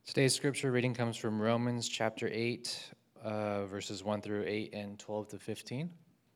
Today's scripture reading comes from Romans chapter 8, verses 1 through 8 and 12 to 15.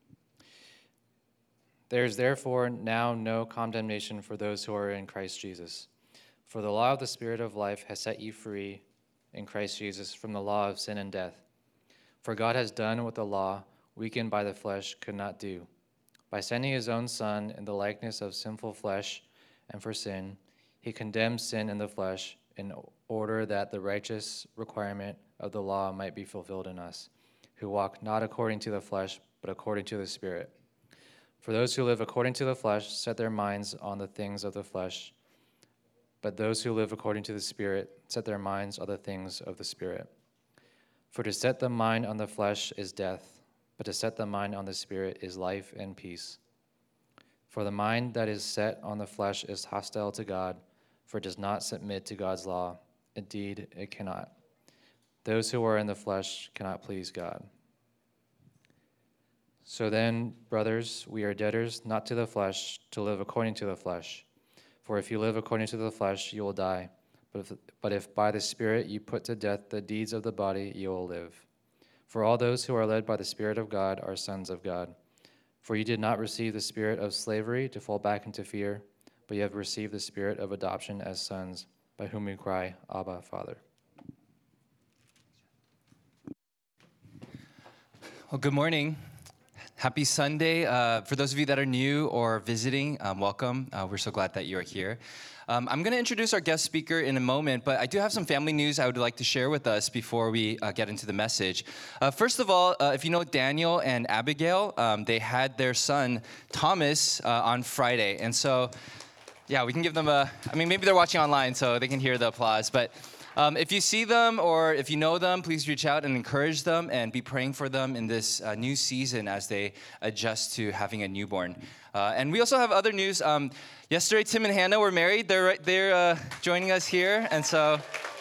There is therefore now no condemnation for those who are in Christ Jesus. For the law of the Spirit of life has set you free in Christ Jesus from the law of sin and death. For God has done what the law, weakened by the flesh, could not do. By sending his own Son in the likeness of sinful flesh and for sin, he condemned sin in the flesh in order that the righteous requirement of the law might be fulfilled in us, who walk not according to the flesh, but according to the Spirit. For those who live according to the flesh set their minds on the things of the flesh, but those who live according to the Spirit set their minds on the things of the Spirit. For to set the mind on the flesh is death, but to set the mind on the Spirit is life and peace. For the mind that is set on the flesh is hostile to God, for it does not submit to God's law. Indeed, it cannot. Those who are in the flesh cannot please God. So then, brothers, we are debtors not to the flesh, to live according to the flesh. For if you live according to the flesh, you will die. But if by the Spirit you put to death the deeds of the body, you will live. For all those who are led by the Spirit of God are sons of God. For you did not receive the spirit of slavery to fall back into fear, but you have received the Spirit of adoption as sons, by whom we cry, Abba, Father. Well, good morning. Happy Sunday. For those of you that are new or visiting, welcome. We're so glad that you are here. I'm going to introduce our guest speaker in a moment, but I do have some family news I would like to share with us before we get into the message. First of all, if you know Daniel and Abigail, they had their son, Thomas, on Friday. And so, yeah, we can give them maybe they're watching online, so they can hear the applause, but if you see them or if you know them, please reach out and encourage them and be praying for them in this new season as they adjust to having a newborn. And we also have other news. Yesterday, Tim and Hannah were married. They're joining us here. And so,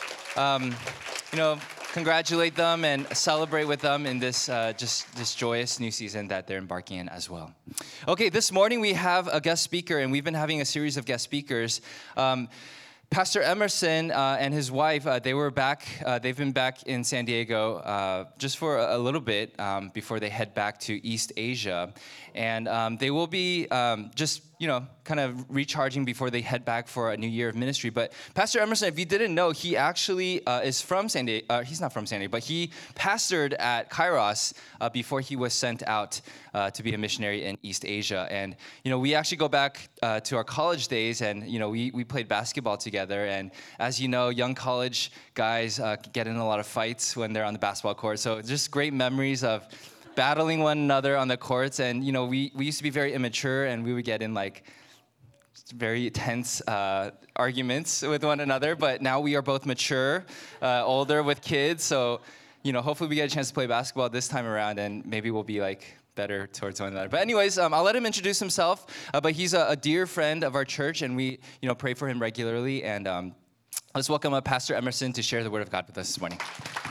congratulate them and celebrate with them in this this joyous new season that they're embarking in as well. Okay, this morning we have a guest speaker, and we've been having a series of guest speakers. Pastor Emerson and his wife, they've been back in San Diego just for a little bit before they head back to East Asia. And they will be kind of recharging before they head back for a new year of ministry. But Pastor Emerson, if you didn't know, he actually is from San Diego. He's not from San Diego, but he pastored at Kairos before he was sent out to be a missionary in East Asia. And, we actually go back to our college days, and, we played basketball together. And as you know, young college guys get in a lot of fights when they're on the basketball court. So just great memories of battling one another on the courts. And, we used to be very immature, and we would get in very tense arguments with one another, but now we are both mature, older with kids, so hopefully we get a chance to play basketball this time around, and maybe we'll be better towards one another. But anyways, I'll let him introduce himself, but he's a dear friend of our church, and we pray for him regularly. And let's welcome Pastor Emerson to share the word of God with us this morning.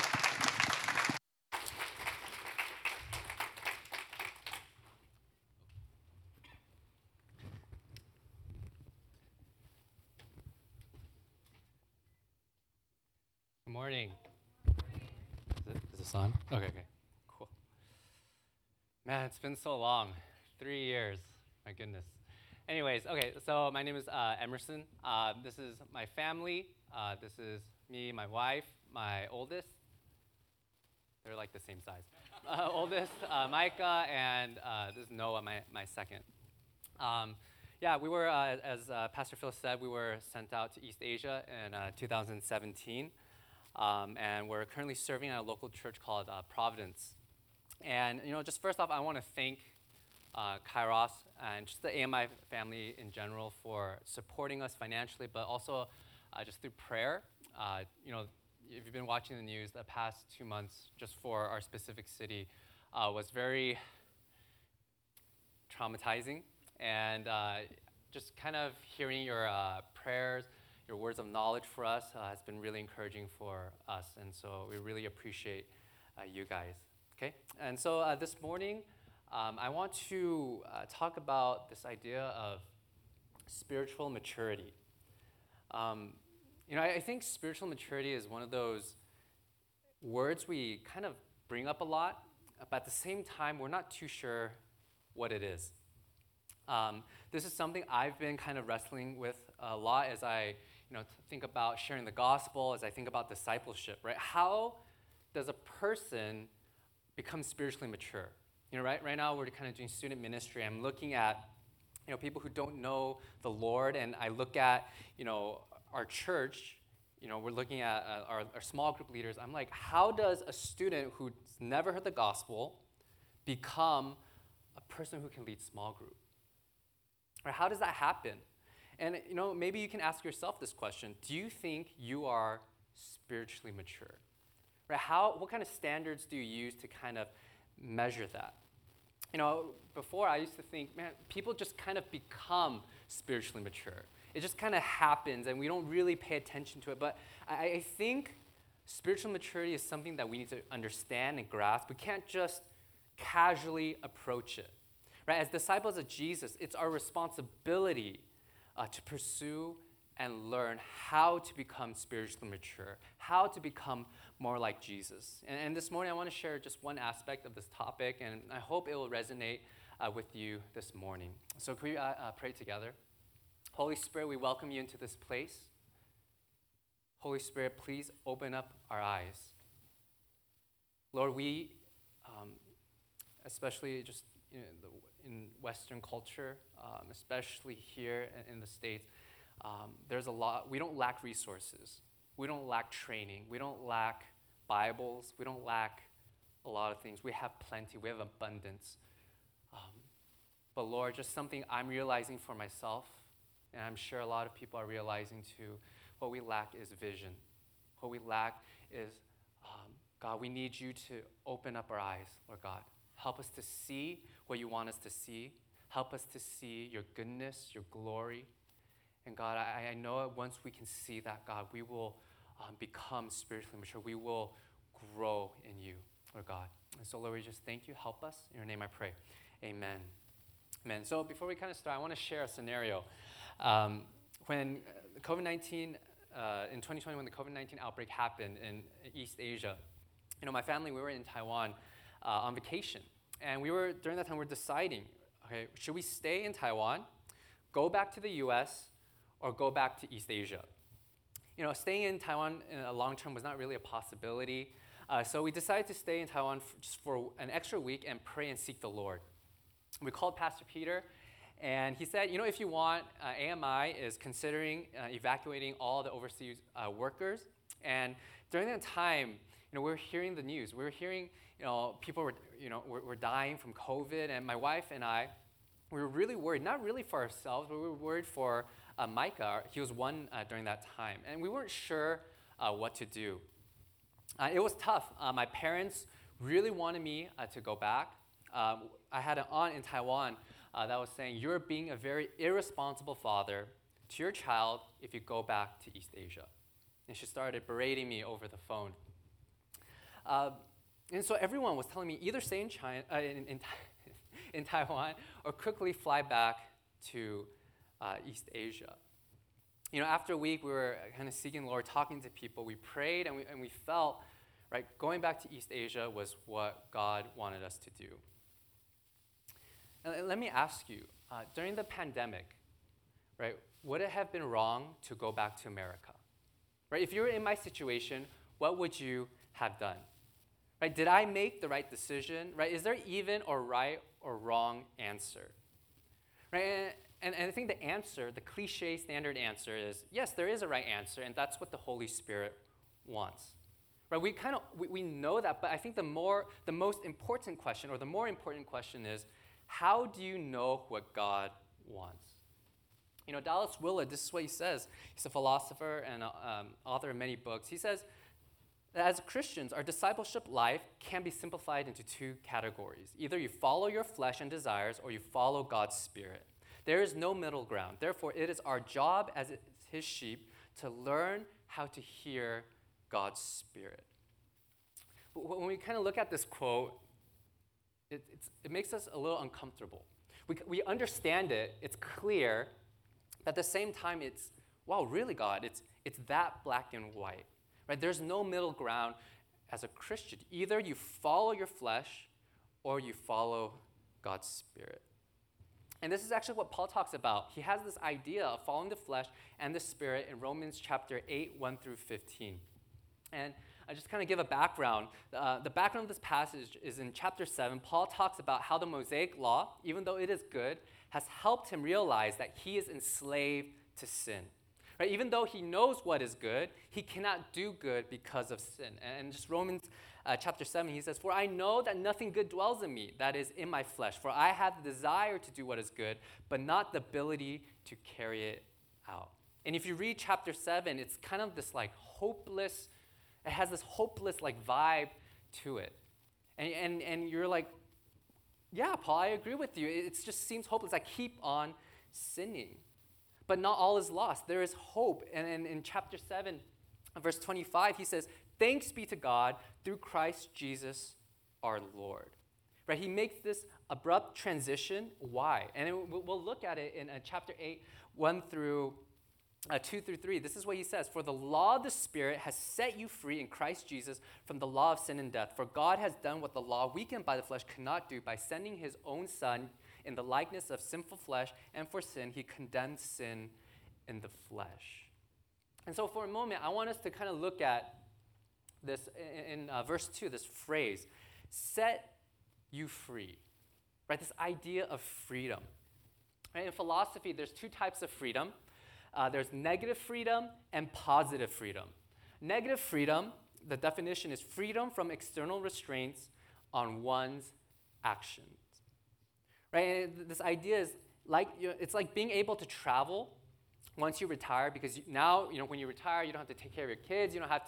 Good morning. Is this on? Okay, cool. Man, it's been so long. 3 years. My goodness. Anyways, okay, so my name is Emerson. This is my family. This is me, my wife, my oldest. They're the same size. Oldest, Micah, and this is Noah, my second. We were, as Pastor Phil said, we were sent out to East Asia in 2017. And we're currently serving at a local church called Providence. And, just first off, I want to thank Kairos and just the AMI family in general for supporting us financially, but also just through prayer. If you've been watching the news, the past 2 months, just for our specific city, was very traumatizing. And just kind of hearing your prayers, your words of knowledge for us has been really encouraging for us, and so we really appreciate you guys, okay? And so this morning, I want to talk about this idea of spiritual maturity. I think spiritual maturity is one of those words we kind of bring up a lot, but at the same time, we're not too sure what it is. This is something I've been kind of wrestling with a lot as I think about sharing the gospel, as I think about discipleship, right? How does a person become spiritually mature? Right now we're kind of doing student ministry. I'm looking at people who don't know the Lord, and I look at our church. We're looking at our small group leaders. I'm like, how does a student who's never heard the gospel become a person who can lead small group? Or how does that happen? And maybe you can ask yourself this question: do you think you are spiritually mature? Right? What kind of standards do you use to kind of measure that? Before I used to think, man, people just kind of become spiritually mature. It just kind of happens, and we don't really pay attention to it. But I think spiritual maturity is something that we need to understand and grasp. We can't just casually approach it. Right? As disciples of Jesus, it's our responsibility to pursue and learn how to become spiritually mature, how to become more like Jesus. And this morning, I want to share just one aspect of this topic, and I hope it will resonate with you this morning. So can we pray together? Holy Spirit, we welcome you into this place. Holy Spirit, please open up our eyes. Lord, we, especially just in Western culture, especially here in the States, there's a lot. We don't lack resources. We don't lack training. We don't lack Bibles. We don't lack a lot of things. We have plenty. We have abundance. But Lord, just something I'm realizing for myself, and I'm sure a lot of people are realizing too, what we lack is vision. What we lack is, God, we need you to open up our eyes, Lord God. Help us to see what you want us to see. Help us to see your goodness, your glory. And God, I know that once we can see that, God, we will become spiritually mature. We will grow in you, Lord God. And so, Lord, we just thank you. Help us. In your name I pray. Amen. Amen. So before we kind of start, I want to share a scenario. When COVID-19, in 2020, when the COVID-19 outbreak happened in East Asia, my family, we were in Taiwan on vacation. And during that time, we were deciding, okay, should we stay in Taiwan, go back to the U.S., or go back to East Asia? Staying in Taiwan in a long term was not really a possibility. So we decided to stay in Taiwan just for an extra week and pray and seek the Lord. We called Pastor Peter, and he said, if you want, AMI is considering evacuating all the overseas workers. And during that time, we were hearing the news. We were hearing, people were dying from COVID, and my wife and I, we were really worried, not really for ourselves, but we were worried for Micah. He was one during that time, and we weren't sure what to do. It was tough. My parents really wanted me to go back. I had an aunt in Taiwan that was saying, you're being a very irresponsible father to your child if you go back to East Asia. And she started berating me over the phone. And so everyone was telling me either stay in China, in Taiwan, or quickly fly back to East Asia. After a week, we were kind of seeking the Lord, talking to people. We prayed, and we felt, right, going back to East Asia was what God wanted us to do. And let me ask you, during the pandemic, right, would it have been wrong to go back to America? Right, if you were in my situation, what would you have done? Right, did I make the right decision? Right, is there even a right or wrong answer? Right, and I think the answer, the cliche standard answer is, yes, there is a right answer, and that's what the Holy Spirit wants. Right, we know that, but I think the more important question is, how do you know what God wants? Dallas Willard, this is what he says. He's a philosopher and author of many books. He says that as Christians, our discipleship life can be simplified into two categories. Either you follow your flesh and desires, or you follow God's Spirit. There is no middle ground. Therefore, it is our job as his sheep to learn how to hear God's Spirit. When we kind of look at this quote, it makes us a little uncomfortable. We understand it, it's clear, but at the same time, it's wow, really, God? It's that black and white, right? There's no middle ground as a Christian. Either you follow your flesh or you follow God's Spirit. And this is actually what Paul talks about. He has this idea of following the flesh and the Spirit in Romans chapter 8, 1 through 15. And I just kind of give a background. The background of this passage is in chapter 7. Paul talks about how the Mosaic law, even though it is good, has helped him realize that he is enslaved to sin. Right? Even though he knows what is good, he cannot do good because of sin. And just Romans chapter 7, he says, "For I know that nothing good dwells in me, that is in my flesh. For I have the desire to do what is good, but not the ability to carry it out." And if you read chapter 7, it's kind of this like hopeless, it has this hopeless like vibe to it. And you're like, yeah, Paul, I agree with you. It just seems hopeless. I keep on sinning. But not all is lost. There is hope. And in chapter 7, verse 25, he says, "Thanks be to God through Christ Jesus our Lord." Right? He makes this abrupt transition. Why? And we'll look at it in chapter 8, 1 through 2 through 3. This is what he says. "For the law of the Spirit has set you free in Christ Jesus from the law of sin and death. For God has done what the law, weakened by the flesh, could not do by sending his own Son in the likeness of sinful flesh, and for sin, he condemned sin in the flesh." And so for a moment, I want us to kind of look at this in verse 2, this phrase, "set you free," right? This idea of freedom. Right? In philosophy, there's two types of freedom. There's negative freedom and positive freedom. Negative freedom, the definition is freedom from external restraints on one's actions. Right? And this idea is like, it's like being able to travel once you retire, because now, when you retire, you don't have to take care of your kids, you don't have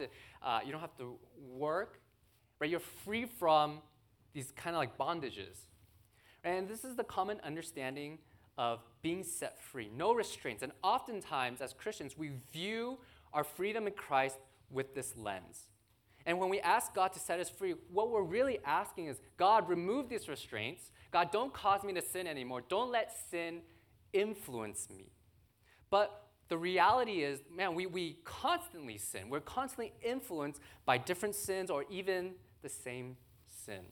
to work, right? You're free from these kind of like bondages. And this is the common understanding of being set free, no restraints. And oftentimes, as Christians, we view our freedom in Christ with this lens. And when we ask God to set us free, what we're really asking is, God, remove these restraints. God, don't cause me to sin anymore. Don't let sin influence me. But the reality is, man, we constantly sin. We're constantly influenced by different sins or even the same sin.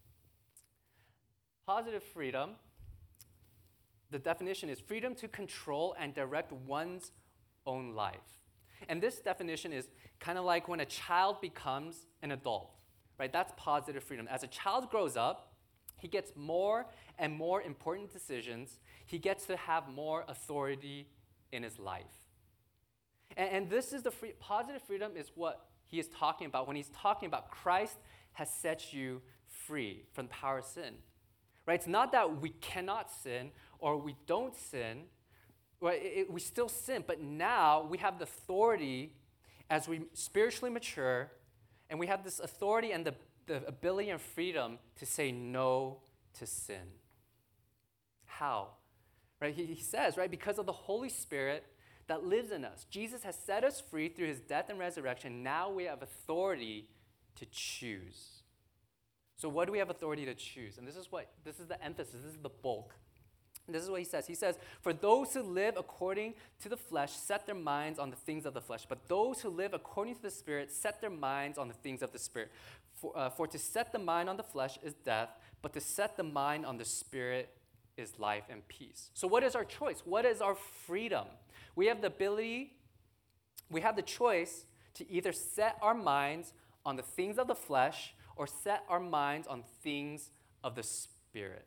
Positive freedom, the definition is freedom to control and direct one's own life. And this definition is kind of like when a child becomes an adult, right? That's positive freedom. As a child grows up, he gets more and more important decisions. He gets to have more authority in his life. And this is the positive freedom is what he is talking about when he's talking about Christ has set you free from the power of sin. Right? It's not that we cannot sin or we don't sin. Right? We still sin, but now we have the authority as we spiritually mature, and we have this authority and the ability and freedom to say no to sin. How? Right? He says, right, because of the Holy Spirit that lives in us. Jesus has set us free through his death and resurrection. Now we have authority to choose. So what do we have authority to choose? And this is the emphasis, this is the bulk. And this is what he says. He says, "For those who live according to the flesh set their minds on the things of the flesh, but those who live according to the Spirit set their minds on the things of the Spirit. For to set the mind on the flesh is death, but to set the mind on the Spirit is life and peace." So what is our choice? What is our freedom? We have the choice to either set our minds on the things of the flesh or set our minds on things of the Spirit.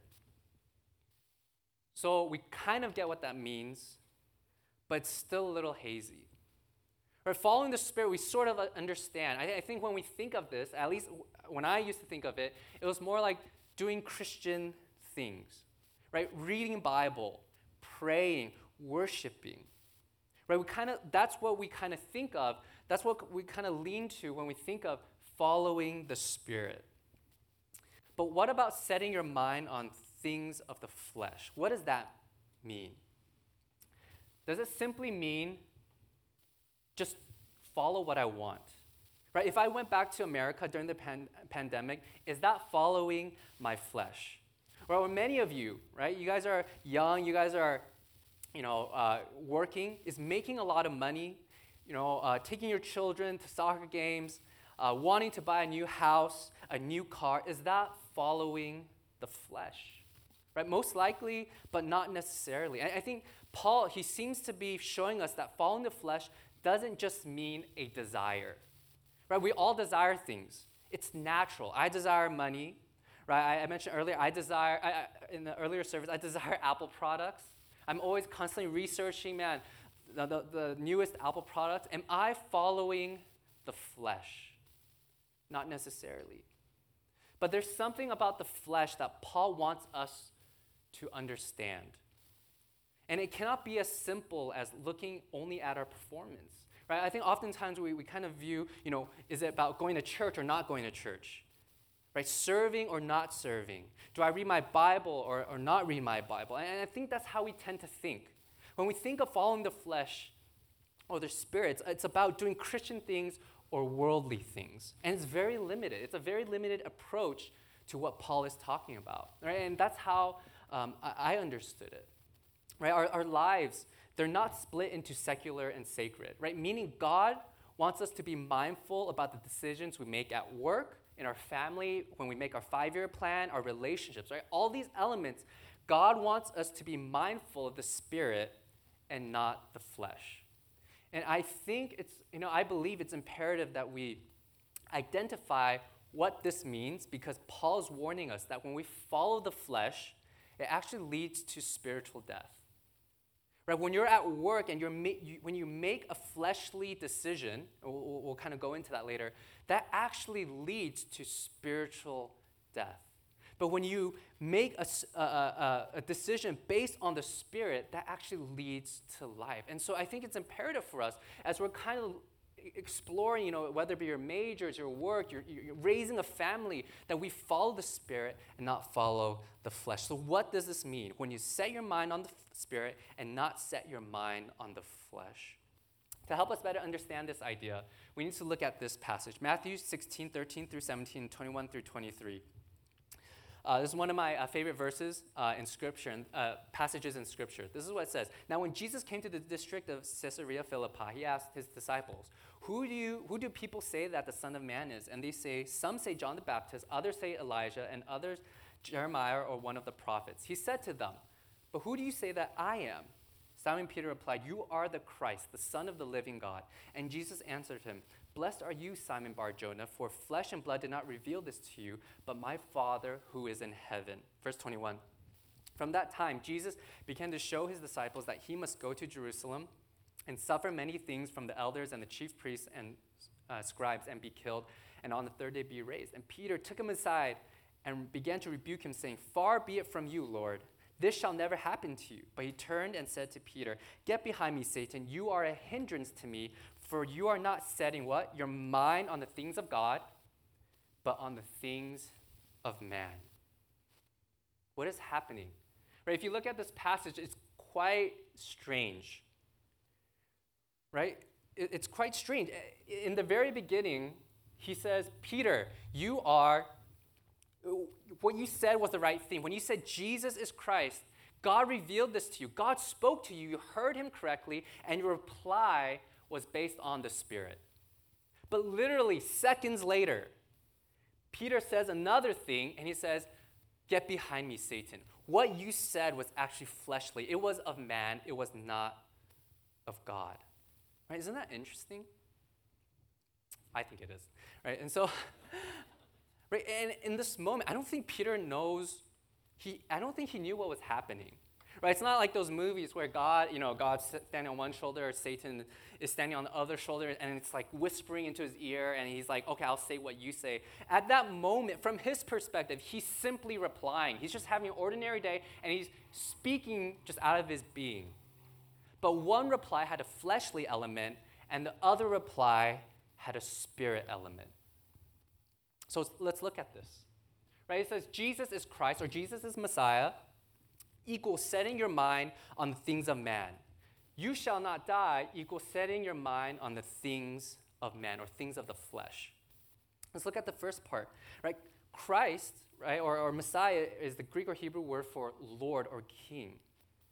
So we kind of get what that means, but it's still a little hazy. Right? Following the Spirit, we sort of understand. I think when we think of this, at least when I used to think of it, it was more like doing Christian things, right? Reading Bible, praying, worshiping. Right? That's what we kind of think of. That's what we kind of lean to when we think of following the Spirit. But what about setting your mind on things of the flesh? What does that mean? Does it simply mean just follow what I want? Right? If I went back to America during the pandemic, is that following my flesh? Or many of you, right? You guys are young, you guys are working, is making a lot of money, taking your children to soccer games, wanting to buy a new house, a new car, is that following the flesh? Right? Most likely, but not necessarily. I think Paul, he seems to be showing us that following the flesh doesn't just mean a desire. Right? We all desire things. It's natural. I desire money. Right? I mentioned earlier, in the earlier service, I desire Apple products. I'm always constantly researching, the newest Apple products. Am I following the flesh? Not necessarily. But there's something about the flesh that Paul wants us to understand. And it cannot be as simple as looking only at our performance. Right? I think oftentimes we kind of view, is it about going to church or not going to church? Right? Serving or not serving? Do I read my Bible or not read my Bible? And I think that's how we tend to think. When we think of following the flesh or the spirits, it's about doing Christian things or worldly things. And it's very limited. It's a very limited approach to what Paul is talking about. Right? And that's how I understood it. Right? Our lives, they're not split into secular and sacred. Right? Meaning God wants us to be mindful about the decisions we make at work, in our family, when we make our 5-year plan, our relationships, right? All these elements, God wants us to be mindful of the spirit and not the flesh. And I think I believe it's imperative that we identify what this means, because Paul's warning us that when we follow the flesh, it actually leads to spiritual death. Right? When you're at work and when you make a fleshly decision, we'll kind of go into that later, that actually leads to spiritual death. But when you make a decision based on the Spirit, that actually leads to life. And so I think it's imperative for us, as we're kind of exploring, whether it be your majors, your work, you're raising a family, that we follow the Spirit and not follow the flesh. So what does this mean? When you set your mind on the Spirit and not set your mind on the flesh. To help us better understand this idea, we need to look at this passage, Matthew 16, 13 through 17, 21 through 23. This is one of my favorite verses in Scripture, passages in Scripture. This is what it says. Now, when Jesus came to the district of Caesarea Philippi, he asked his disciples, who do people say that the Son of Man is? And they say, some say John the Baptist, others say Elijah, and others Jeremiah or one of the prophets. He said to them, but who do you say that I am? Simon Peter replied, you are the Christ, the Son of the living God. And Jesus answered him, blessed are you, Simon Bar-Jonah, for flesh and blood did not reveal this to you, but my Father who is in heaven. Verse 21. From that time, Jesus began to show his disciples that he must go to Jerusalem and suffer many things from the elders and the chief priests and scribes and be killed, and on the third day be raised. And Peter took him aside and began to rebuke him, saying, far be it from you, Lord. This shall never happen to you. But he turned and said to Peter, get behind me, Satan. You are a hindrance to me, for you are not setting what? Your mind on the things of God, but on the things of man. What is happening? Right? If you look at this passage, it's quite strange. Right? It's quite strange. In the very beginning, he says, Peter, what you said was the right thing. When you said Jesus is Christ, God revealed this to you. God spoke to you. You heard him correctly, and your reply was based on the Spirit. But literally seconds later, Peter says another thing, and he says, get behind me, Satan. What you said was actually fleshly. It was of man. It was not of God. Right? Isn't that interesting? I think it is. Right? And so, right, and in this moment, I don't think Peter knows, I don't think he knew what was happening. Right? It's not like those movies where God's standing on one shoulder, Satan is standing on the other shoulder, and it's like whispering into his ear, and he's like, okay, I'll say what you say. At that moment, from his perspective, he's simply replying. He's just having an ordinary day, and he's speaking just out of his being. But one reply had a fleshly element, and the other reply had a spirit element. So let's look at this. Right? It says Jesus is Christ, or Jesus is Messiah, equals setting your mind on the things of man. You shall not die equals setting your mind on the things of man, or things of the flesh. Let's look at the first part. Right? Christ, right, or Messiah is the Greek or Hebrew word for Lord or King.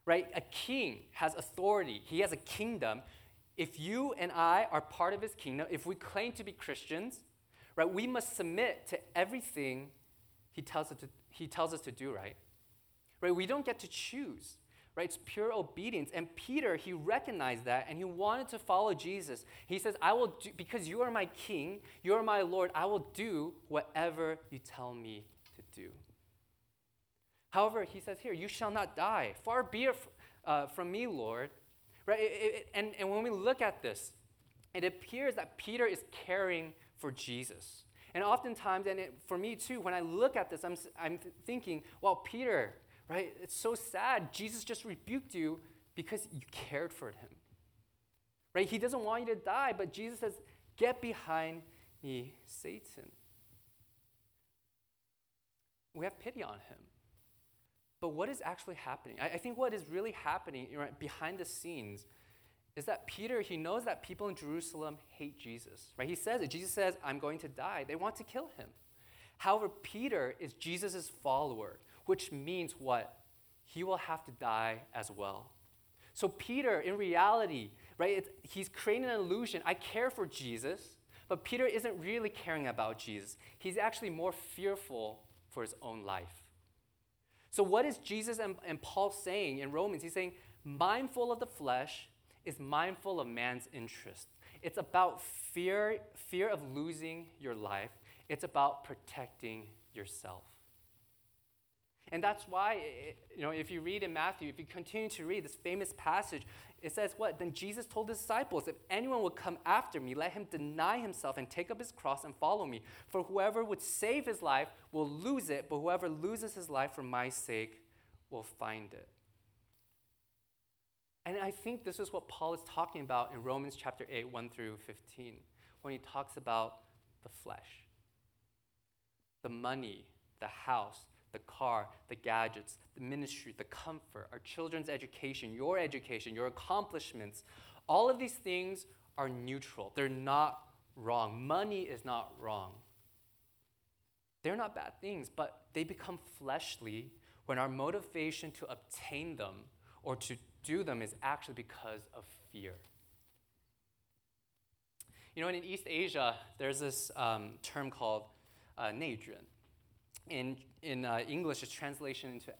right? A king has authority. He has a kingdom. If you and I are part of his kingdom, if we claim to be Christians, right, we must submit to everything he tells us to do, right? Right? We don't get to choose, right? It's pure obedience. And Peter, he recognized that, and he wanted to follow Jesus. He says, I will do, because you are my king, you are my Lord, I will do whatever you tell me to do. However, he says here, you shall not die. Far be it from me, Lord. Right? And when we look at this, it appears that Peter is caring for Jesus. And oftentimes, and for me too, when I look at this, I'm thinking, well, Peter, right? It's so sad. Jesus just rebuked you because you cared for him. Right? He doesn't want you to die, but Jesus says, get behind me, Satan. We have pity on him. But what is actually happening? I think what is really happening right, behind the scenes is that Peter, he knows that people in Jerusalem hate Jesus. Right? He says it. Jesus says, I'm going to die. They want to kill him. However, Peter is Jesus' follower, which means what? He will have to die as well. So Peter, in reality, right, he's creating an illusion. I care for Jesus, but Peter isn't really caring about Jesus. He's actually more fearful for his own life. So what is Jesus and Paul saying in Romans? He's saying, mindful of the flesh is mindful of man's interest. It's about fear of losing your life. It's about protecting yourself. And that's why, if you read in Matthew, if you continue to read this famous passage, it says what? Then Jesus told his disciples, if anyone would come after me, let him deny himself and take up his cross and follow me. For whoever would save his life will lose it, but whoever loses his life for my sake will find it. And I think this is what Paul is talking about in Romans chapter 8, 1 through 15, when he talks about the flesh, the money, the house, the car, the gadgets, the ministry, the comfort, our children's education, your accomplishments. All of these things are neutral. They're not wrong. Money is not wrong. They're not bad things, but they become fleshly when our motivation to obtain them or to do them is actually because of fear. In East Asia, there's this term called neidren. In English, it's translation into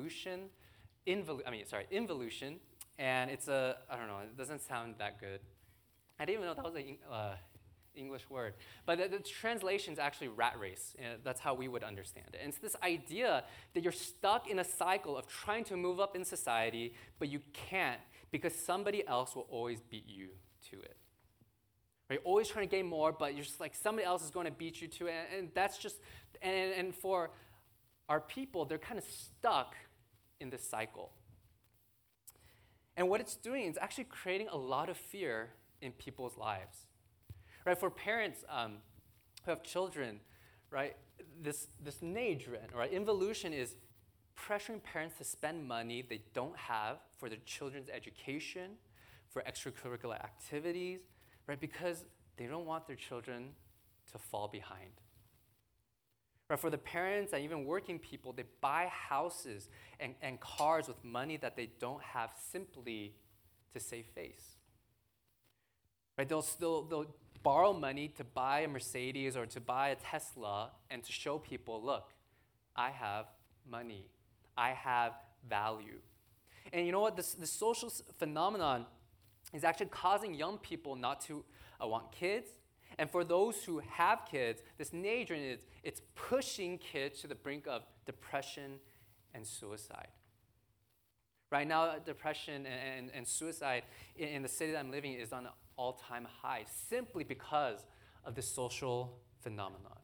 involution, and it's I don't know, it doesn't sound that good. I didn't even know that was an English word. But the translation is actually rat race. That's how we would understand it. And it's this idea that you're stuck in a cycle of trying to move up in society, but you can't because somebody else will always beat you to it. Right? You're always trying to gain more, but you're just like somebody else is going to beat you to it. And that's just, and for our people, they're kind of stuck in this cycle. And what it's doing is actually creating a lot of fear in people's lives. Right? For parents who have children, right, this neidren, right, involution is pressuring parents to spend money they don't have for their children's education, for extracurricular activities, right, because they don't want their children to fall behind. Right, for the parents and even working people, they buy houses and cars with money that they don't have simply to save face. Right, they'll borrow money to buy a Mercedes or to buy a Tesla and to show people, look, I have money. I have value. And you know what? This social phenomenon is actually causing young people not to want kids. And for those who have kids, this neidren it's pushing kids to the brink of depression and suicide. Right now, depression and suicide in the city that I'm living in is on an all-time high simply because of this social phenomenon.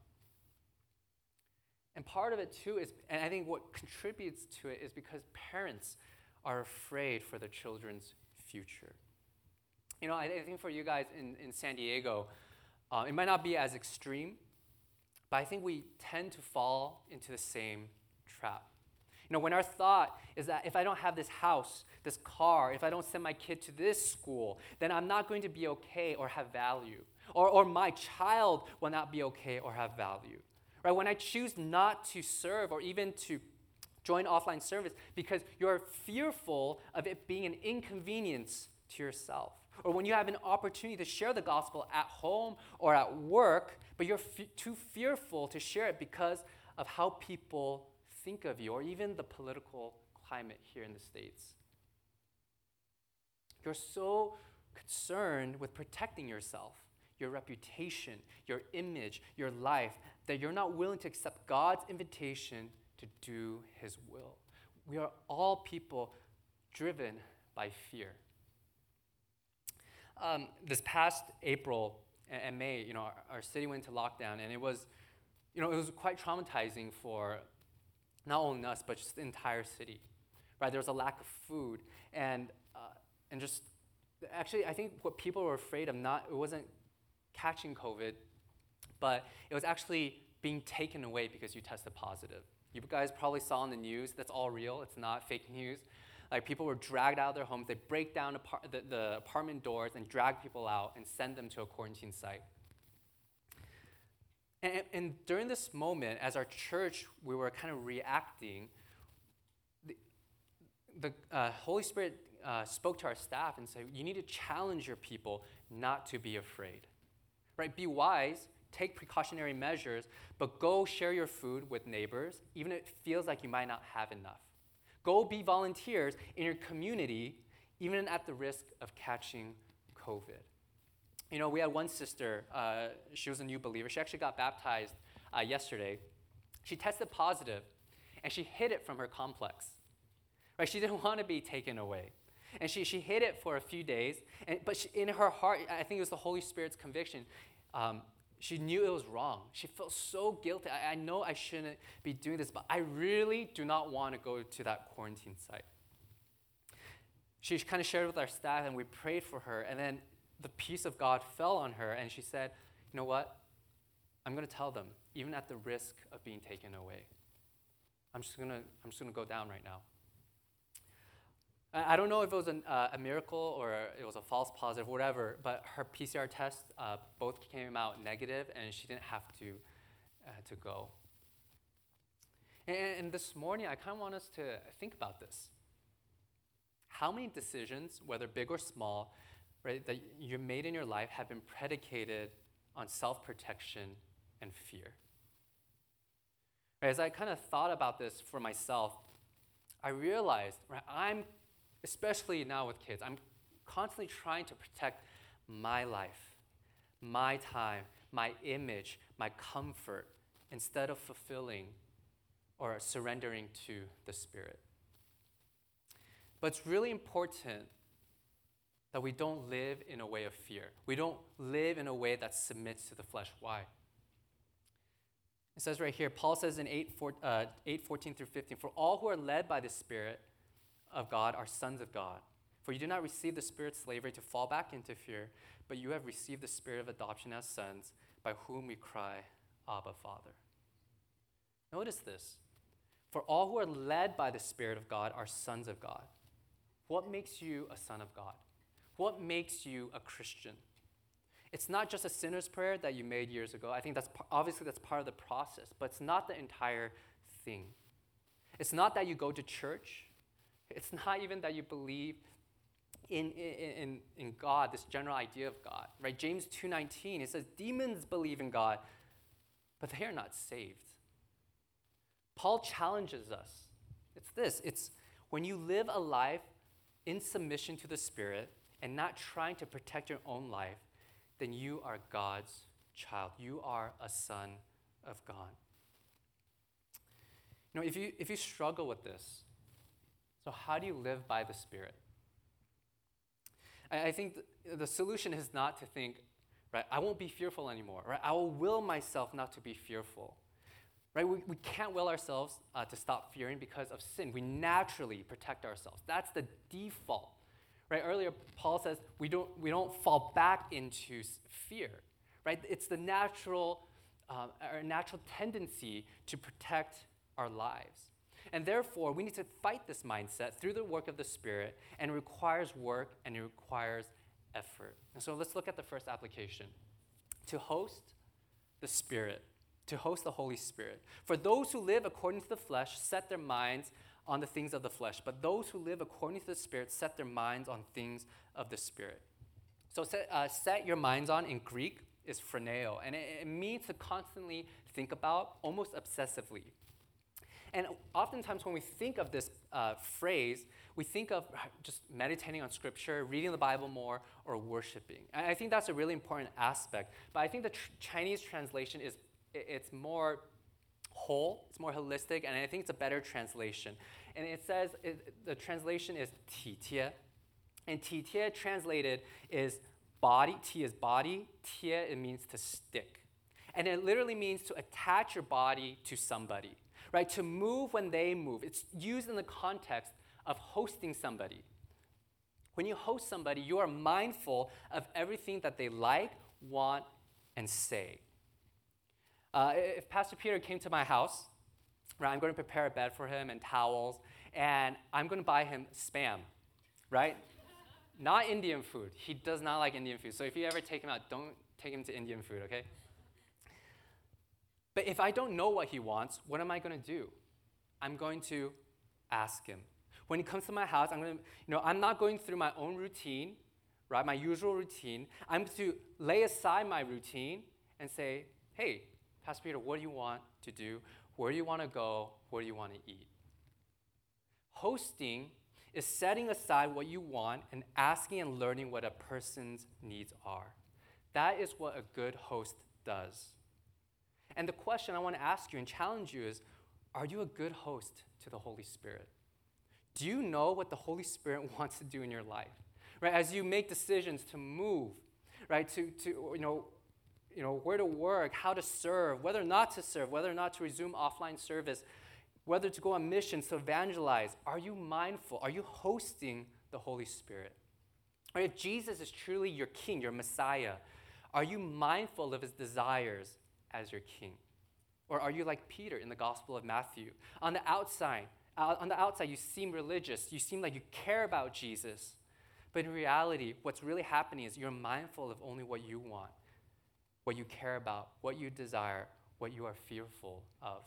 And part of it, too, is, and I think what contributes to it is because parents are afraid for their children's future. I think for you guys in San Diego, it might not be as extreme, but I think we tend to fall into the same trap. When our thought is that if I don't have this house, this car, if I don't send my kid to this school, then I'm not going to be okay or have value. Or my child will not be okay or have value. Right? When I choose not to serve or even to Join offline service because you're fearful of it being an inconvenience to yourself. Or when you have an opportunity to share the gospel at home or at work, but you're too fearful to share it because of how people think of you, or even the political climate here in the States. You're so concerned with protecting yourself, your reputation, your image, your life, that you're not willing to accept God's invitation to do his will. We are all people driven by fear. This past April and May, our city went into lockdown, and it was quite traumatizing for not only us, but just the entire city, right? There was a lack of food, and just, actually, I think what people were afraid of, it wasn't catching COVID, but it was actually being taken away because you tested positive. You guys probably saw on the news, that's all real, it's not fake news. Like, people were dragged out of their homes, they break down the apartment doors and drag people out and send them to a quarantine site. And during this moment, as our church, we were kind of reacting, the Holy Spirit spoke to our staff and said, you need to challenge your people not to be afraid, right? Be wise, take precautionary measures, but go share your food with neighbors, even if it feels like you might not have enough. Go be volunteers in your community, even at the risk of catching COVID. We had one sister, she was a new believer. She actually got baptized yesterday. She tested positive, and she hid it from her complex. Right? She didn't want to be taken away. And she hid it for a few days, but in her heart, I think it was the Holy Spirit's conviction, she knew it was wrong. She felt so guilty. I know I shouldn't be doing this, but I really do not want to go to that quarantine site. She kind of shared with our staff, and we prayed for her, and then the peace of God fell on her, and she said, you know what? I'm going to tell them, even at the risk of being taken away. I'm just gonna go down right now. I don't know if it was a miracle or it was a false positive, whatever, but her PCR tests both came out negative, and she didn't have to go. And this morning, I kind of want us to think about this. How many decisions, whether big or small, right, that you made in your life have been predicated on self-protection and fear? Right, as I kind of thought about this for myself, I realized, right, especially now with kids, I'm constantly trying to protect my life, my time, my image, my comfort, instead of fulfilling or surrendering to the Spirit. But it's really important that we don't live in a way of fear. We don't live in a way that submits to the flesh. Why? It says right here, Paul says in 8:14 through 15, for all who are led by the Spirit of God are sons of God. For you do not receive the spirit of slavery to fall back into fear, but you have received the spirit of adoption as sons, by whom we cry, Abba, Father. Notice this. For all who are led by the Spirit of God are sons of God. What makes you a son of God? What makes you a Christian? It's not just a sinner's prayer that you made years ago. I think that's part of the process, but it's not the entire thing. It's not that you go to church. It's not even that you believe in God, this general idea of God, right? James 2:19, it says, demons believe in God, but they are not saved. Paul challenges us. It's when you live a life in submission to the Spirit and not trying to protect your own life, then you are God's child. You are a son of God. If you struggle with this, so how do you live by the Spirit? I think the solution is not to think, right, I won't be fearful anymore, right? I will will myself not to be fearful, right? We can't will ourselves to stop fearing because of sin. We naturally protect ourselves. That's the default, right? Earlier, Paul says we don't fall back into fear, right? It's the natural tendency to protect our lives. And therefore, we need to fight this mindset through the work of the Spirit, and it requires work and it requires effort. And so let's look at the first application. To host the Spirit, to host the Holy Spirit. For those who live according to the flesh set their minds on the things of the flesh, but those who live according to the Spirit set their minds on things of the Spirit. So set your minds on in Greek is phroneo, and it means to constantly think about, almost obsessively. And oftentimes when we think of this phrase, we think of just meditating on Scripture, reading the Bible more, or worshiping. And I think that's a really important aspect. But I think the Chinese translation it's more whole, it's more holistic, and I think it's a better translation. And it says, the translation is 体贴. And 体贴 translated is body, ti is body, 贴 it means to stick. And it literally means to attach your body to somebody, right? To move when they move. It's used in the context of hosting somebody. When you host somebody, you are mindful of everything that they like, want, and say. If Pastor Peter came to my house, right, I'm going to prepare a bed for him and towels, and I'm going to buy him Spam, right? Not Indian food. He does not like Indian food. So if you ever take him out, don't take him to Indian food, okay? But if I don't know what he wants, what am I going to do? I'm going to ask him. When he comes to my house, I'm not going through my own routine, right, my usual routine. I'm to lay aside my routine and say, hey, Pastor Peter, what do you want to do? Where do you want to go? What do you want to eat? Hosting is setting aside what you want and asking and learning what a person's needs are. That is what a good host does. And the question I want to ask you and challenge you is, are you a good host to the Holy Spirit? Do you know what the Holy Spirit wants to do in your life? Right? As you make decisions to move, right? To where to work, how to serve, whether or not to serve, whether or not to resume offline service, whether to go on missions, to evangelize. Are you mindful? Are you hosting the Holy Spirit? Or if Jesus is truly your King, your Messiah, are you mindful of his desires as your King? Or are you like Peter in the Gospel of Matthew? On the outside, you seem religious. You seem like you care about Jesus. But in reality, what's really happening is you're mindful of only what you want, what you care about, what you desire, what you are fearful of.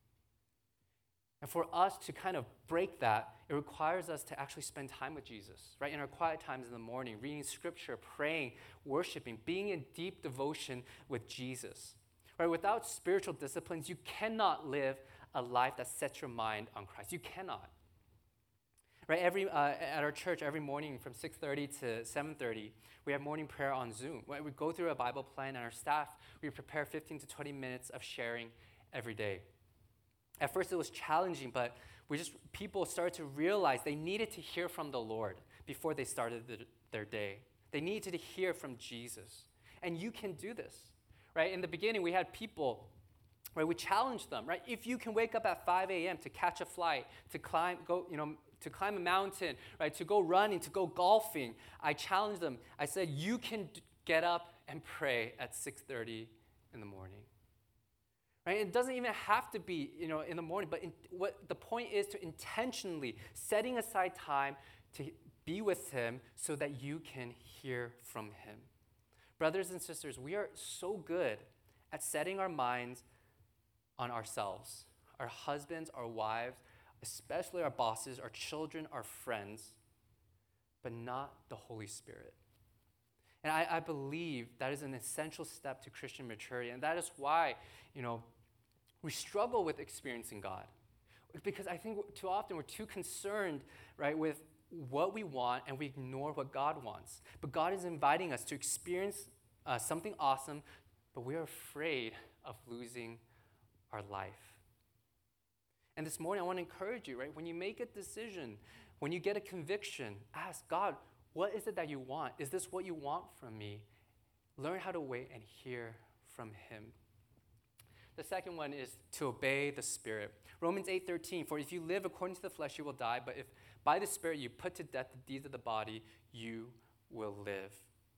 And for us to kind of break that, it requires us to actually spend time with Jesus, right? In our quiet times in the morning, reading Scripture, praying, worshiping, being in deep devotion with Jesus. Right? Without spiritual disciplines, you cannot live a life that sets your mind on Christ. You cannot. Right? At our church, every morning from 6:30 to 7:30, we have morning prayer on Zoom. Right? We go through a Bible plan, and our staff, we prepare 15 to 20 minutes of sharing every day. At first, it was challenging, but people started to realize they needed to hear from the Lord before they started their day. They needed to hear from Jesus. And you can do this. Right? In the beginning, we had people, right? We challenged them, right? If you can wake up at 5 a.m. to catch a flight, to climb a mountain, right? To go running, to go golfing, I challenged them. I said, you can get up and pray at 6:30 in the morning. Right? It doesn't even have to be, in the morning, but what the point is to intentionally setting aside time to be with him so that you can hear from him. Brothers and sisters, we are so good at setting our minds on ourselves, our husbands, our wives, especially our bosses, our children, our friends, but not the Holy Spirit. And I believe that is an essential step to Christian maturity, and that is why, we struggle with experiencing God. Because I think too often we're too concerned, right, with what we want, and we ignore what God wants. But God is inviting us to experience something awesome, but we're afraid of losing our life. And this morning, I want to encourage you, right? When you make a decision, when you get a conviction, ask God, what is it that you want? Is this what you want from me? Learn how to wait and hear from him. The second one is to obey the Spirit. Romans 8:13, for if you live according to the flesh, you will die, but if by the Spirit you put to death the deeds of the body, you will live.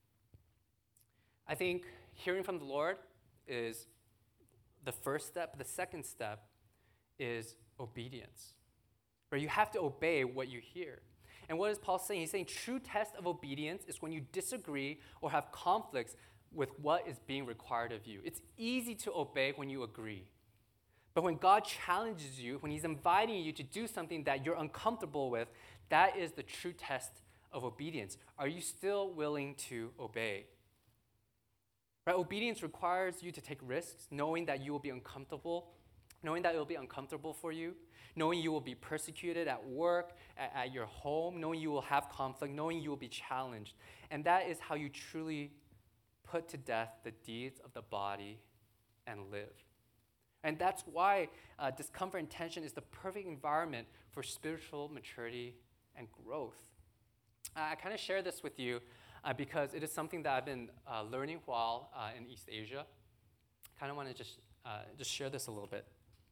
I think hearing from the Lord is the first step. The second step is obedience, where you have to obey what you hear. And what is Paul saying? He's saying true test of obedience is when you disagree or have conflicts, with what is being required of you. It's easy to obey when you agree. But when God challenges you, when he's inviting you to do something that you're uncomfortable with, that is the true test of obedience. Are you still willing to obey? Right? Obedience requires you to take risks, knowing that you will be uncomfortable, knowing that it will be uncomfortable for you, knowing you will be persecuted at work, at your home, knowing you will have conflict, knowing you will be challenged. And that is how you truly put to death the deeds of the body and live. And that's why discomfort and tension is the perfect environment for spiritual maturity and growth. I kind of share this with you because it is something that I've been learning while in East Asia. I kind of want to just share this a little bit.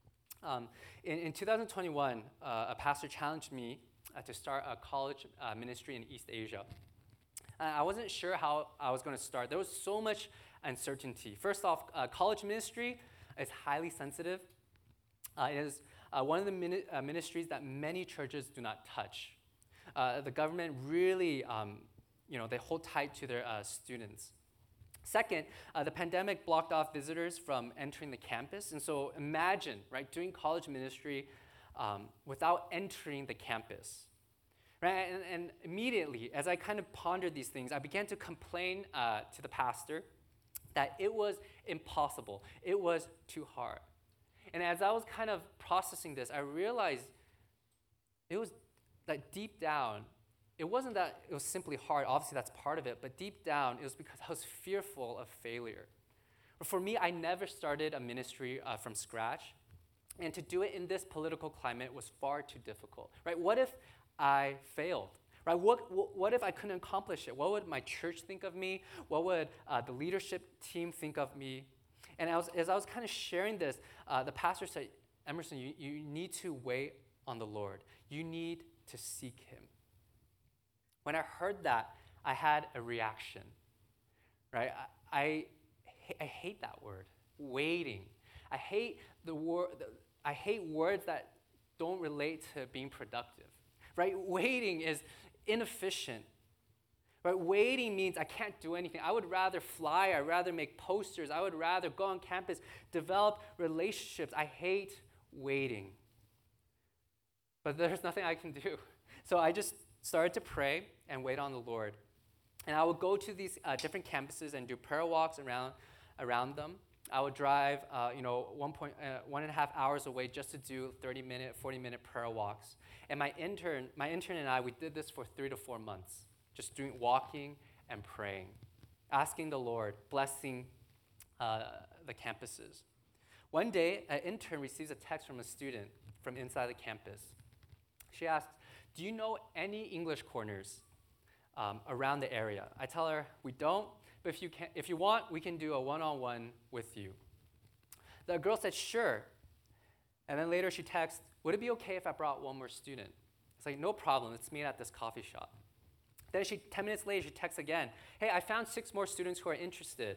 In 2021, a pastor challenged me to start a college ministry in East Asia. I wasn't sure how I was going to start. There was so much uncertainty. First off, college ministry is highly sensitive. It is one of the ministries that many churches do not touch. The government really, they hold tight to their students. Second, the pandemic blocked off visitors from entering the campus. And so imagine, right, doing college ministry without entering the campus. Right? And immediately, as I kind of pondered these things, I began to complain to the pastor that it was impossible. It was too hard. And as I was kind of processing this, I realized it was that deep down, it wasn't that it was simply hard. Obviously, that's part of it. But deep down, it was because I was fearful of failure. For me, I never started a ministry from scratch. And to do it in this political climate was far too difficult. Right? What if I failed? Right? What if I couldn't accomplish it? What would my church think of me? What would the leadership team think of me? And as I was kind of sharing this, the pastor said, Emerson, you need to wait on the Lord. You need to seek him. When I heard that, I had a reaction. Right? I hate that word, waiting. I hate the word. I hate words that don't relate to being productive. Right? Waiting is inefficient. Right? Waiting means I can't do anything. I would rather fly. I'd rather make posters. I would rather go on campus, develop relationships. I hate waiting. But there's nothing I can do. So I just started to pray and wait on the Lord. And I would go to these different campuses and do prayer walks around them. I would drive, 1.5 hours away just to do 30-minute, 40-minute prayer walks. And my intern and I, we did this for 3 to 4 months, just doing walking and praying, asking the Lord, blessing the campuses. One day, an intern receives a text from a student from inside the campus. She asked, "Do you know any English corners around the area?" I tell her, "We don't, but if you want, we can do a one-on-one with you." The girl said, "Sure." And then later she texts, "Would it be okay if I brought one more student?" It's like, "No problem, let's meet at this coffee shop." Then 10 minutes later, she texts again, "Hey, I found 6 more students who are interested."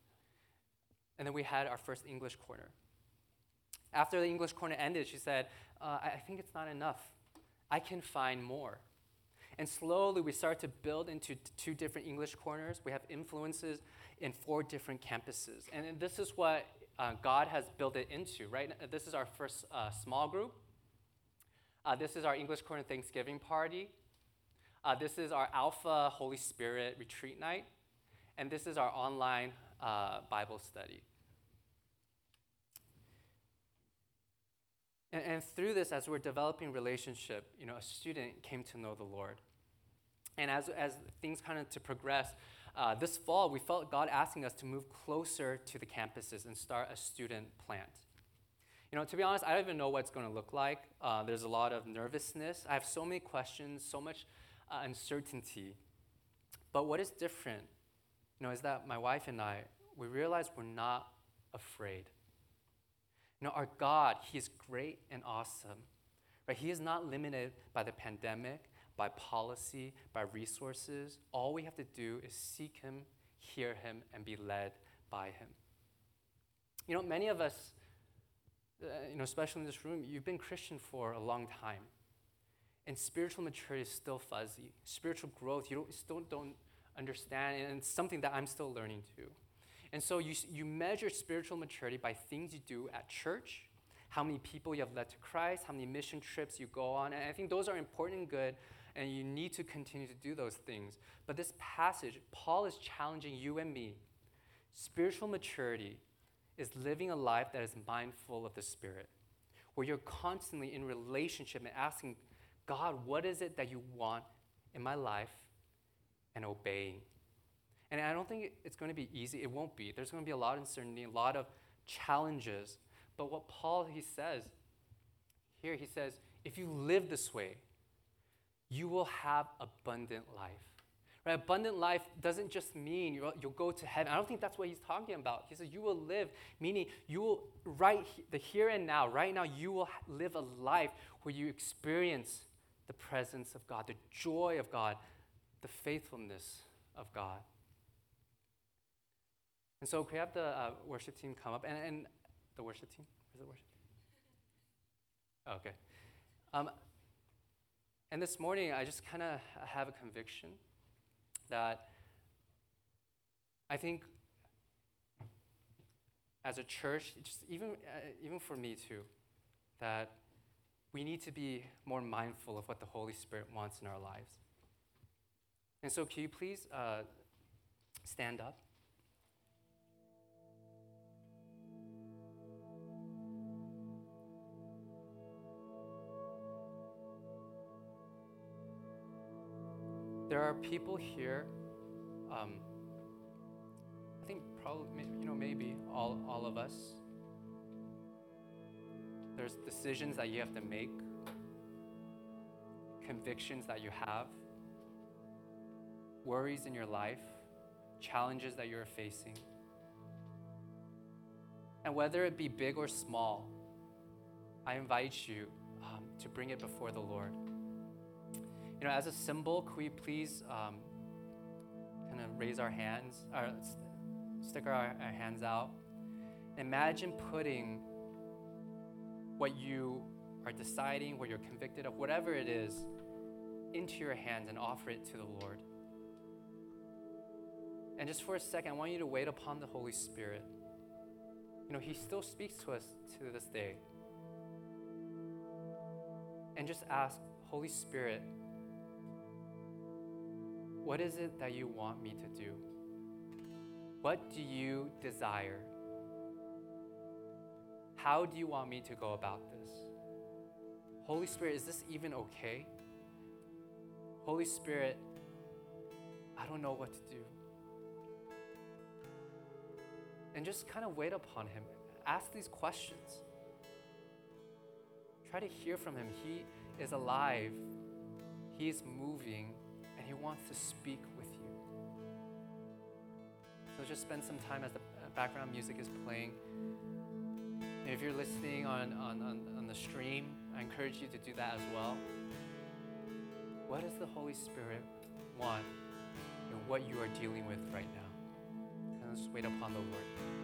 And then we had our first English corner. After the English corner ended, she said, I think it's not enough. I can find more. And slowly we start to build into 2 different English corners. We have influences in 4 different campuses. And this is what God has built it into, right? This is our first small group. This is our English corner Thanksgiving party. This is our Alpha Holy Spirit retreat night. And this is our online Bible study. And through this, as we're developing relationship, a student came to know the Lord. And as things kind of to progress, this fall, we felt God asking us to move closer to the campuses and start a student plant. To be honest, I don't even know what it's going to look like. There's a lot of nervousness. I have so many questions, so much uncertainty. But what is different, is that my wife and I, we realize we're not afraid. Our God, he is great and awesome. Right? He is not limited by the pandemic, by policy, by resources. All we have to do is seek him, hear him, and be led by him. Many of us, especially in this room, you've been Christian for a long time. And spiritual maturity is still fuzzy. Spiritual growth, you still don't understand, and it's something that I'm still learning too. And so you measure spiritual maturity by things you do at church, how many people you have led to Christ, how many mission trips you go on. And I think those are important and good, and you need to continue to do those things. But this passage, Paul is challenging you and me. Spiritual maturity is living a life that is mindful of the Spirit, where you're constantly in relationship and asking God, what is it that you want in my life, and obeying. And I don't think it's going to be easy. It won't be. There's going to be a lot of uncertainty, a lot of challenges. But what Paul, he says, if you live this way, you will have abundant life. Right? Abundant life doesn't just mean you'll go to heaven. I don't think that's what he's talking about. He says you will live, meaning you will, the here and now, right now, you will live a life where you experience the presence of God, the joy of God, the faithfulness of God. And so can we have the worship team come up? And the worship team? Is it worship team? Okay. And this morning, I just kind of have a conviction that I think as a church, just even for me too, that we need to be more mindful of what the Holy Spirit wants in our lives. And so can you please stand up? There are people here, I think probably, maybe all of us. There's decisions that you have to make, convictions that you have, worries in your life, challenges that you're facing. And whether it be big or small, I invite you to bring it before the Lord. As a symbol, could we please kind of raise our hands, or stick our hands out? Imagine putting what you are deciding, what you're convicted of, whatever it is, into your hands and offer it to the Lord. And just for a second, I want you to wait upon the Holy Spirit. He still speaks to us to this day. And just ask, Holy Spirit, what is it that you want me to do? What do you desire? How do you want me to go about this? Holy Spirit, is this even okay? Holy Spirit, I don't know what to do. And just kind of wait upon him. Ask these questions. Try to hear from him. He is alive. He is moving, and he wants to speak with you. So just spend some time as the background music is playing. And if you're listening on the stream, I encourage you to do that as well. What does the Holy Spirit want in what you are dealing with right now? And just wait upon the Lord.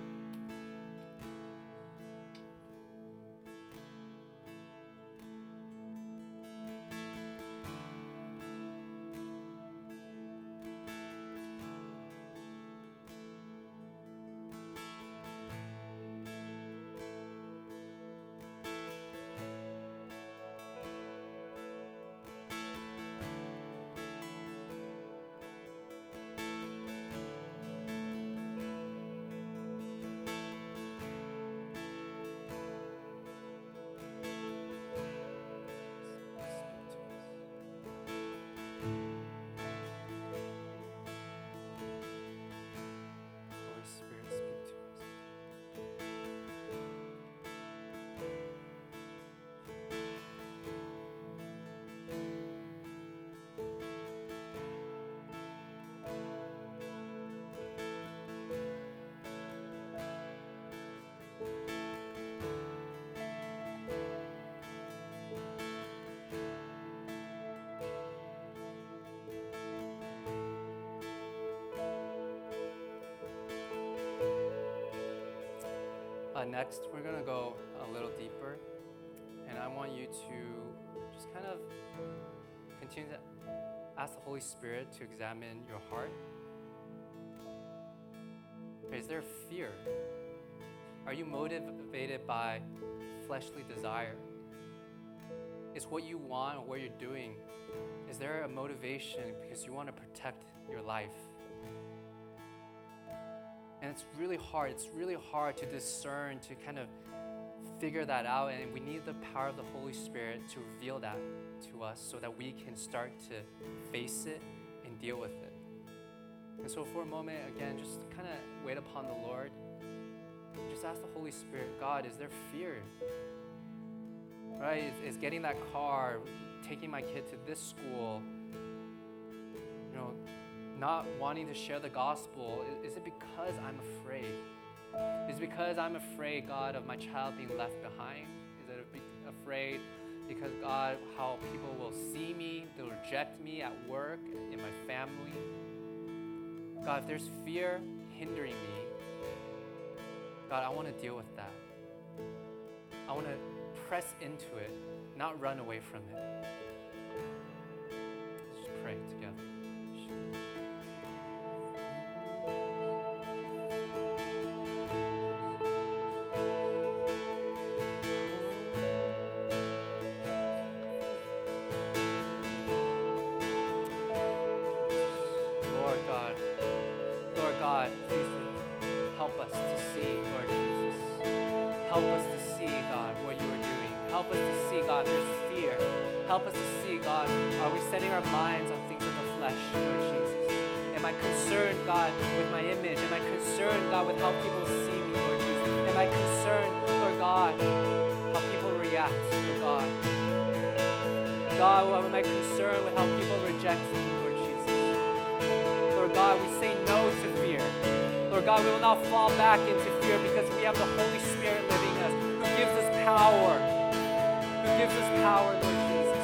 Next, we're going to go a little deeper, and I want you to just kind of continue to ask the Holy Spirit to examine your heart. Is there fear? Are you motivated by fleshly desire? Is what you want or what you're doing, is there a motivation because you want to protect your life? And it's really hard. It's really hard to discern, to kind of figure that out. And we need the power of the Holy Spirit to reveal that to us so that we can start to face it and deal with it. And so for a moment, again, just kind of wait upon the Lord. Just ask the Holy Spirit, God, is there fear? Right? Is getting that car, taking my kid to this school, not wanting to share the gospel, is it because I'm afraid? Is it because I'm afraid, God, of my child being left behind? Is it afraid because, God, how people will see me, they'll reject me at work, in my family? God, if there's fear hindering me, God, I want to deal with that. I want to press into it, not run away from it. Let's just pray together. Lord God, please help us to see, Lord Jesus. Help us to see, God, what you are doing. Help us to see, God, there's fear. Help us to see, God, are we setting our minds on things of the flesh, Lord Jesus? Am I concerned, God, with my image? Am I concerned, God, with how people see me, Lord Jesus? Am I concerned, Lord God, how people react, Lord God? God, am I concerned with how people reject me, Lord Jesus? Lord God, we say no to fear. Lord God, we will not fall back into fear because we have the Holy Spirit living in us, who gives us power. Who gives us power, Lord Jesus.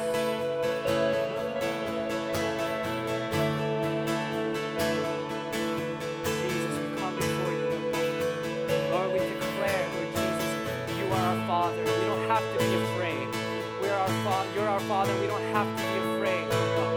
Jesus, we come before you, Lord. Lord, we declare, Lord Jesus, you are our Father. We don't have to be afraid. You're our Father. We don't have to be afraid, Lord God.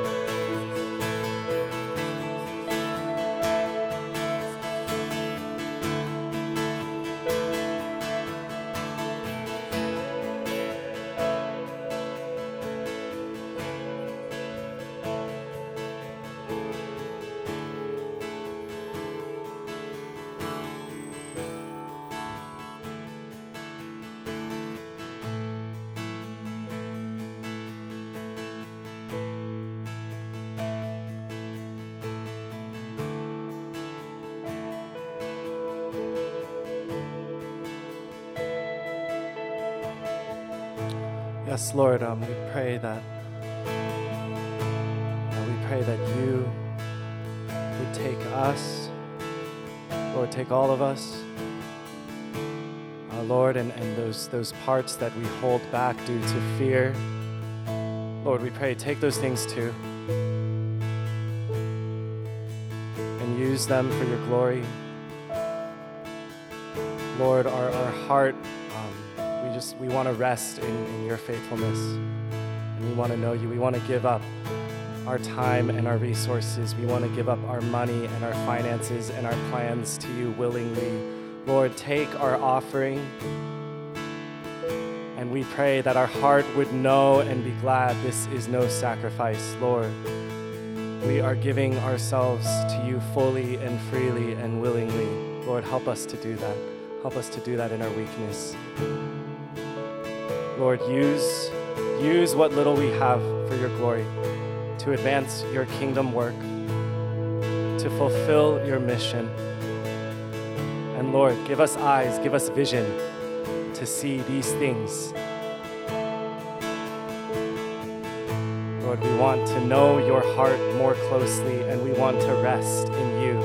Yes, Lord, we pray that you would take us, Lord, take all of us, Lord, and those parts that we hold back due to fear. Lord, we pray, take those things too, and use them for your glory. Lord, our heart, we want to rest in your faithfulness, and we want to know you. We want to give up our time and our resources. We want to give up our money and our finances and our plans to you willingly. Lord, take our offering, and we pray that our heart would know and be glad this is no sacrifice. Lord, we are giving ourselves to you fully and freely and willingly. Lord, help us to do that. Help us to do that in our weakness. Lord, use what little we have for your glory, to advance your kingdom work, to fulfill your mission. And Lord, give us eyes, give us vision to see these things. Lord, we want to know your heart more closely, and we want to rest in you.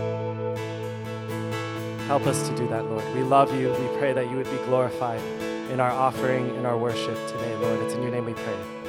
Help us to do that, Lord. We love you. We pray that you would be glorified in our offering, in our worship today, Lord. It's in your name we pray.